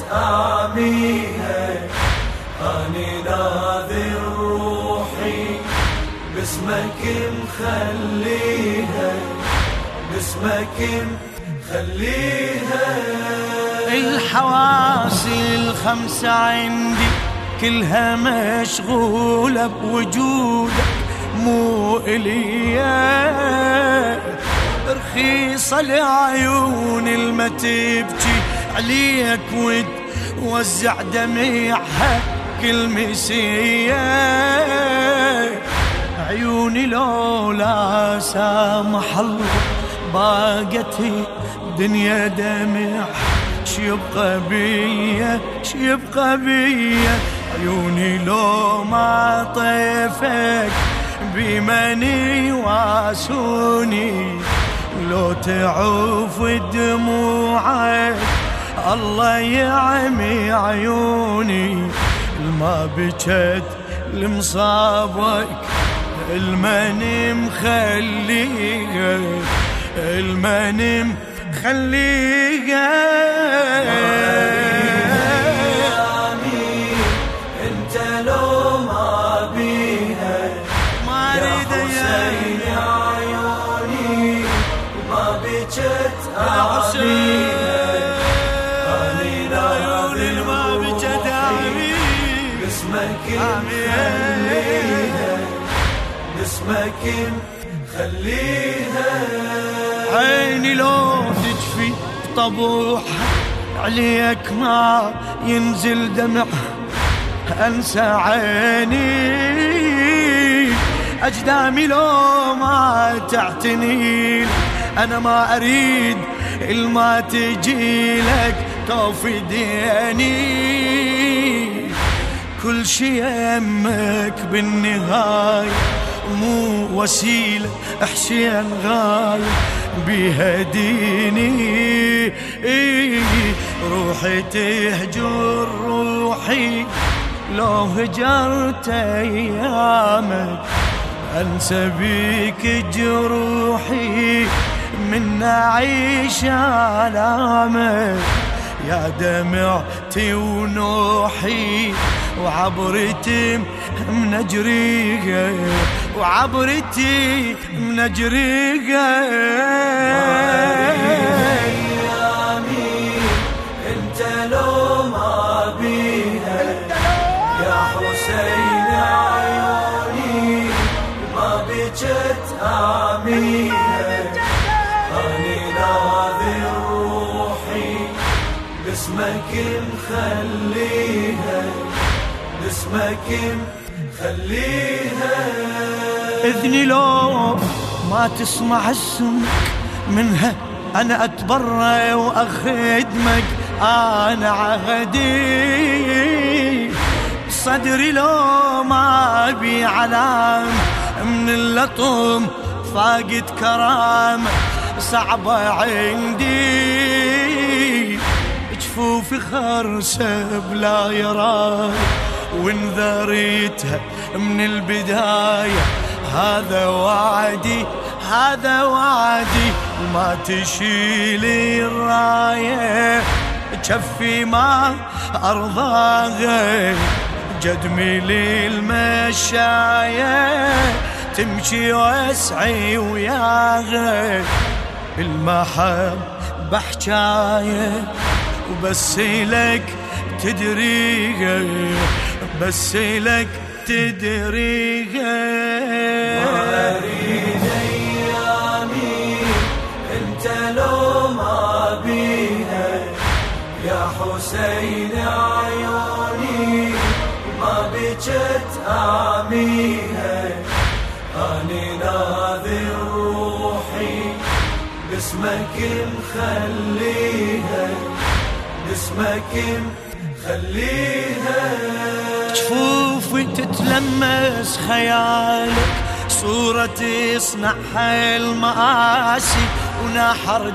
أعميها، أني ناذر روحي باسمك مخليها، باسمك مخليها. الحواس الخمسة عندي كلها مشغولة بوجودك، مو إليا رخيصة لعيون الما تبكي عليك وتوزع دميعها كل مسية. عيوني لولا سامح الله باقت دنيا دمع، شيبقى بيا شيبقى بيا. عيوني لو ما طيفك بمن واسوني، لو تعوف دموعك الله يعمي عيوني. الما بجت لمصابك المن مخليها، المن مخليها. انت لو ما بيها ما اريد يا عيوني، ما بجت اعميها، اني ناذر ما بجت اعميها، باسمك مخليها، باسمك مخليها. عيني لو تجفي طبوحها عليك ما ينزل دمع، أنسى عيني أجدامي لو ما تعتني، أنا ما أريد الما تجي لك توفي ديني. كل شي يمك بالنهاية مو وسيلة حسين غاية بيهديني. روحي تهجر روحي لو هجرت أيامك، أنسى بيك جروحي من أعيش آلامك. يا دمعتي ونوحي وعبرتي من أجريها، وعبرتي من أجريها. انت لو ما بيها يا حسين عيوني ما بجت أعميها، أني ناذر روحي باسمك مخليها، باسمك مخليها. إذني لو ما تسمع اسمك منها أنا أتبرى وأخدمك، أنا عهدي صدري لو ما بي علام من اللطم فاقد كرامة صعبة عندي. جفوفي خرسة بلا يراي وانذريتها من البداية، هذا وعدي هذا وعدي. ما تشيلي الراية جفي ما أرضاها، جدمي للمشاية تمشي واسعي وياها. المحبة حجاية وبس لك تدريها، بس لك تدريها. ما أريد أيامي انت لو ما بيها يا حسين عيوني ما بجت أعميها، أني ناذر روحي باسمك مخليها، باسمك مخليها. جفوفي تتلمس خيالك صورة تصنعها المآسي ونحر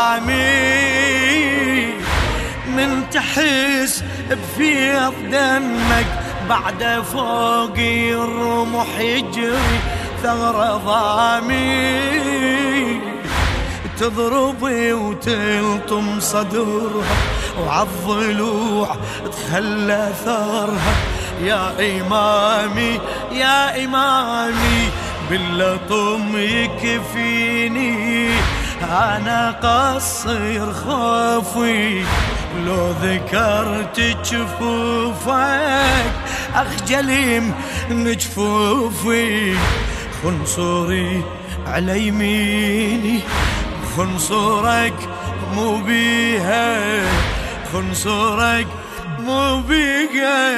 دامي، من تحس بفيض دمك بعد فوقي الرمح يجري ثغر ضامي. تضربي وتلطم صدرها وعالضلوع تخلى ثارها. يا إمامي يا إمامي باللطم يكفيني، أنا قصير خوفي لو ذكرت جفوفك أخجل من جفوفي. خنصري على يميني خنصرك مو بيها، خنصرك مو بيها.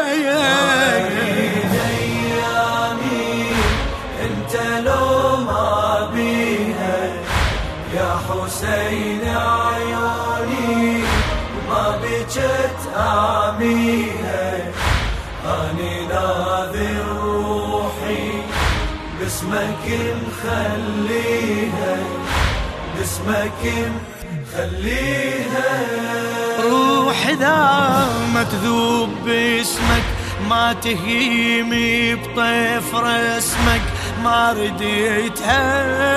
أيامي انت لو ما بيها يا حسين عيوني ما بجت آميها. أني ناذر روحي باسمك مخليها، باسمك مخليها. روح إذا ما تذوب باسمك ما تهيمي بطيف رسمك ما رديتها.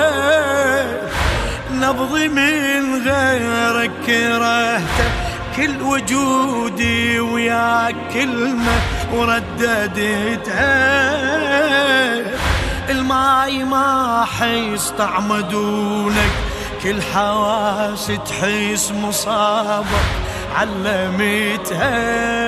نبضي من غيرك كرهته كل وجودي وياك كلمة ورددتها. الماي ما حيس طعم دونك كل حواس تحس مصابك علمتها.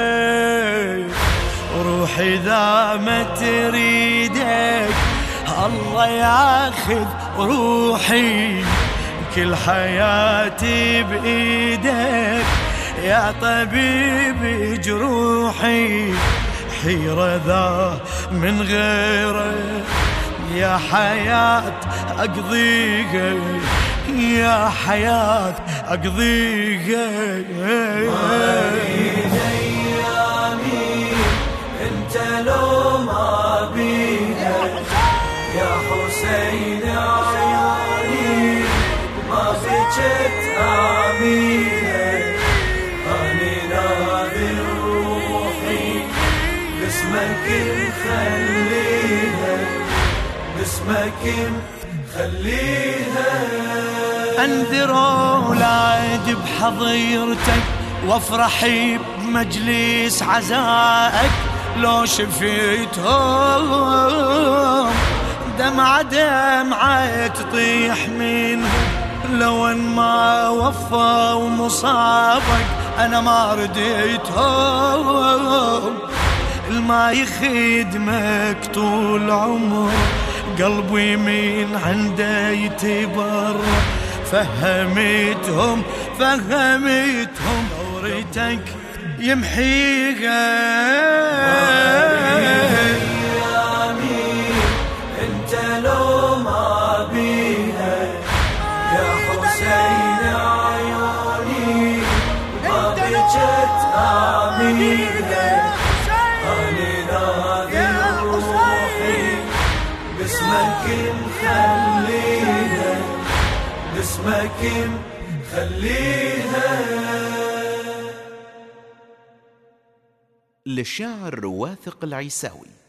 روحي إذا ما تريدك الله ياخذ روحي، كل حياتي بإيدك يا طبيب جروحي. حيرة ذا من غيره يا حياة أقضيها، يا حياة أقضيها. أيامي انت لو ما بيها يا حسين عيوني ما بجت آميها. أني ناذر روحي باسمك مخليها، باسمك مخليها. أنذر أولاد بحضيرتك وافرح بمجلس عزائك. لو شفيتهم دمعة دمعة تطيح منهم، لو ان ما وفوا مصابك أنا ما رديتهم. الما يخدمك طول عمر قلبي من عنده يتبرر. فهمتهم دورتك يمحيها. أيامي انت لو ما بيها يا حسين عيوني ما بجت آميها. أني ناذر روحي باسمك مخليها، باسمك مخليها. للشاعر واثق العيساوي.